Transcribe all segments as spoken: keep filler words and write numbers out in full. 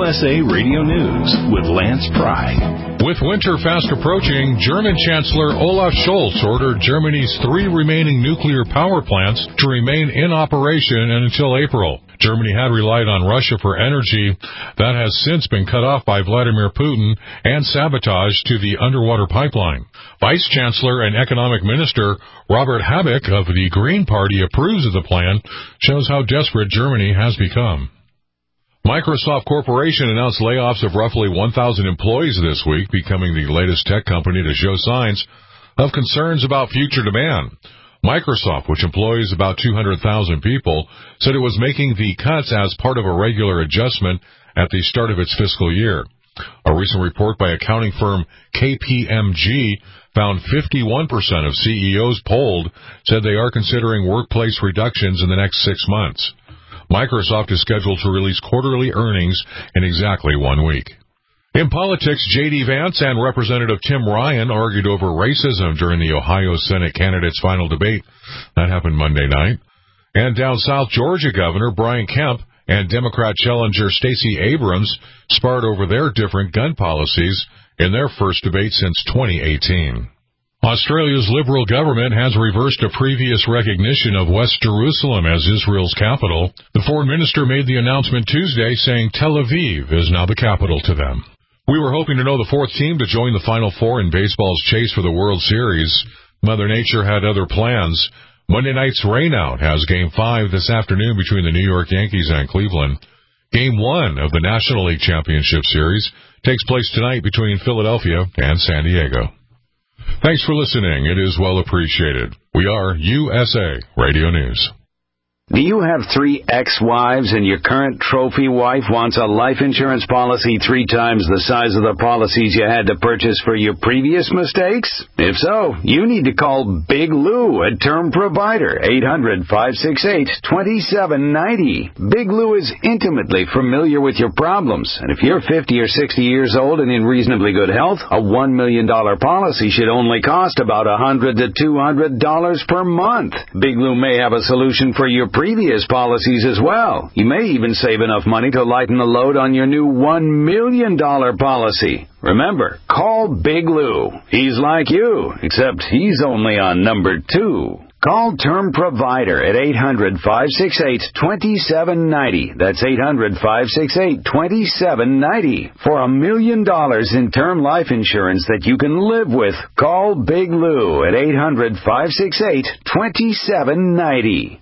S A Radio News with Lance Pry. With winter fast approaching, German Chancellor Olaf Scholz ordered Germany's three remaining nuclear power plants to remain in operation until April. Germany had relied on Russia for energy. That has since been cut off by Vladimir Putin and sabotaged to the underwater pipeline. Vice Chancellor and Economic Minister Robert Habeck of the Green Party approves of the plan, shows how desperate Germany has become. Microsoft Corporation announced layoffs of roughly one thousand employees this week, becoming the latest tech company to show signs of concerns about future demand. Microsoft, which employs about two hundred thousand people, said it was making the cuts as part of a regular adjustment at the start of its fiscal year. A recent report by accounting firm K P M G found fifty-one percent of C E Os polled said they are considering workplace reductions in the next six months. Microsoft is scheduled to release quarterly earnings in exactly one week. In politics, J D. Vance and Representative Tim Ryan argued over racism during the Ohio Senate candidates' final debate. That happened Monday night. And down south, Georgia Governor Brian Kemp and Democrat challenger Stacey Abrams sparred over their different gun policies in their first debate since twenty eighteen. Australia's Liberal government has reversed a previous recognition of West Jerusalem as Israel's capital. The foreign minister made the announcement Tuesday, saying Tel Aviv is now the capital to them. We were hoping to know the fourth team to join the Final Four in baseball's chase for the World Series. Mother Nature had other plans. Monday night's rainout has Game five this afternoon between the New York Yankees and Cleveland. Game one of the National League Championship Series takes place tonight between Philadelphia and San Diego. Thanks for listening. It is well appreciated. We are U S A Radio News. Do you have three ex-wives and your current trophy wife wants a life insurance policy three times the size of the policies you had to purchase for your previous mistakes? If so, you need to call Big Lou, a term provider, eight hundred, five six eight, two seven nine zero. Big Lou is intimately familiar with your problems, and if you're fifty or sixty years old and in reasonably good health, a one million dollars policy should only cost about one hundred to two hundred dollars per month. Big Lou may have a solution for your previous policies as well. You may even save enough money to lighten the load on your new one million dollars policy. Remember, call Big Lou. He's like you, except he's only on number two. Call Term Provider at eight hundred, five six eight, two seven nine zero. That's eight hundred, five six eight, two seven nine zero. For a million dollars in term life insurance that you can live with, call Big Lou at eight hundred, five six eight, two seven nine zero.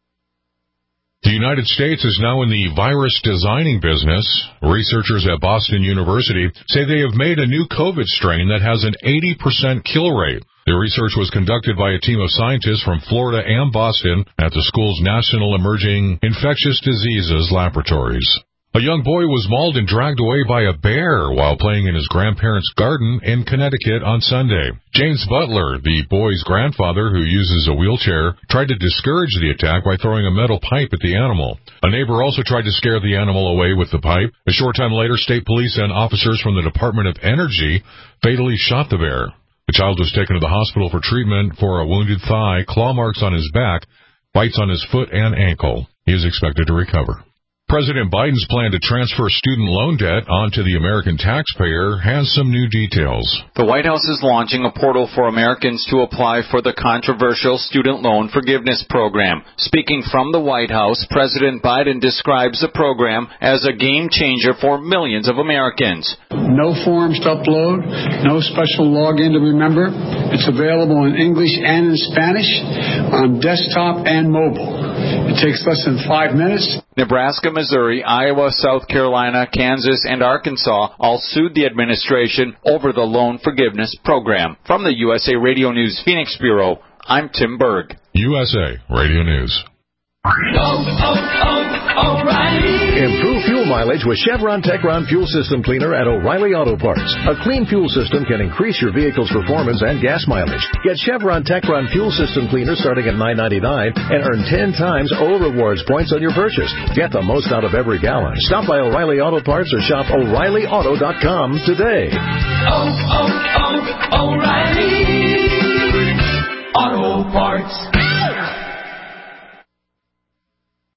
The United States is now in the virus designing business. Researchers at Boston University say they have made a new COVID strain that has an eighty percent kill rate. The research was conducted by a team of scientists from Florida and Boston at the school's National Emerging Infectious Diseases Laboratories. A young boy was mauled and dragged away by a bear while playing in his grandparents' garden in Connecticut on Sunday. James Butler, the boy's grandfather who uses a wheelchair, tried to discourage the attack by throwing a metal pipe at the animal. A neighbor also tried to scare the animal away with the pipe. A short time later, state police and officers from the Department of Energy fatally shot the bear. The child was taken to the hospital for treatment for a wounded thigh, claw marks on his back, bites on his foot and ankle. He is expected to recover. President Biden's plan to transfer student loan debt onto the American taxpayer has some new details. The White House is launching a portal for Americans to apply for the controversial student loan forgiveness program. Speaking from the White House, President Biden describes the program as a game changer for millions of Americans. No forms to upload, no special login to remember. It's available in English and in Spanish on desktop and mobile. It takes less than five minutes. Nebraska, Missouri, Iowa, South Carolina, Kansas, and Arkansas all sued the administration over the loan forgiveness program. From the U S A Radio News Phoenix Bureau, I'm Tim Berg. U S A Radio News. Oh, oh, oh, O'Reilly. Improve fuel mileage with Chevron Techron Fuel System Cleaner at O'Reilly Auto Parts. A clean fuel system can increase your vehicle's performance and gas mileage. Get Chevron Techron Fuel System Cleaner starting at nine ninety-nine and earn ten times O Rewards points on your purchase. Get the most out of every gallon. Stop by O'Reilly Auto Parts or shop O'Reilly Auto dot com today. Oh, oh, oh, O'Reilly Auto Parts.